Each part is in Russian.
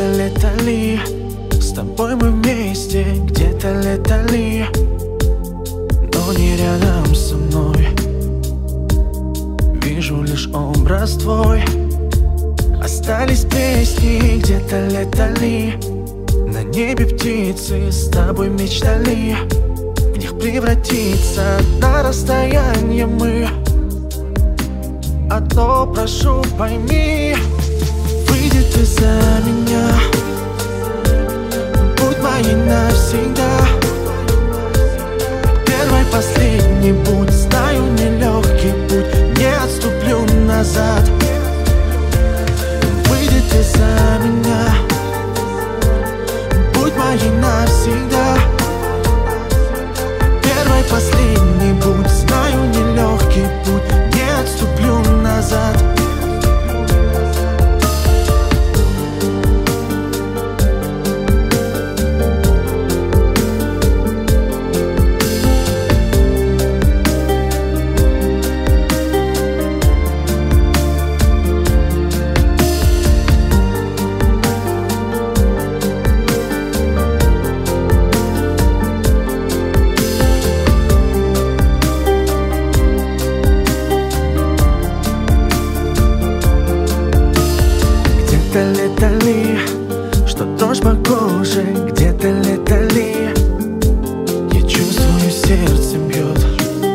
летали, с тобой мы вместе, где-то летали, но не рядом со мной. Вижу лишь образ твой. Остались песни, где-то летали, на небе птицы с тобой мечтали в них превратиться на расстояние мы. Одно прошу, пойми, выйди ты за меня, будь моей навсегда. Первый, последний путь, знаю, нелегкий путь, не отступлю назад. Выйди ты за меня, будь моей навсегда. Первый, последний путь, знаю, нелегкий путь, не отступлю назад. Где-то летали, что дождь по коже, где-то летали. Я чувствую, сердце бьет,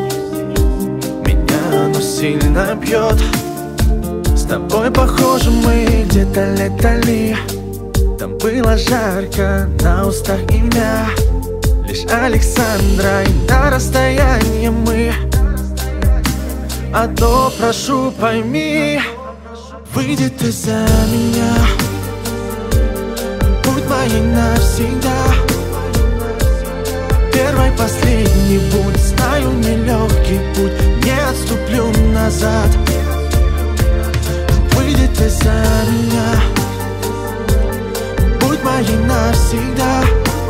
меня оно сильно бьет. С тобой похожи мы, где-то летали. Там было жарко, на устах имя лишь Александра, и на расстоянии мы. Одно прошу, пойми, выйди ты за меня, будь моей навсегда. Первый, последний путь, знаю, нелегкий путь, не отступлю назад. Выйди ты за меня, будь моей навсегда.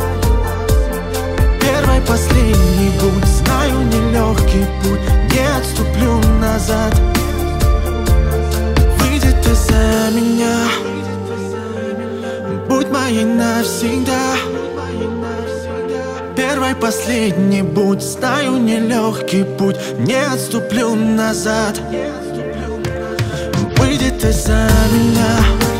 Первый, последний путь, знаю, нелегкий путь, не отступлю назад. Ты за меня, будь моей навсегда. Первый, последний путь, знаю, нелегкий путь, не отступлю назад. Выйди ты за меня.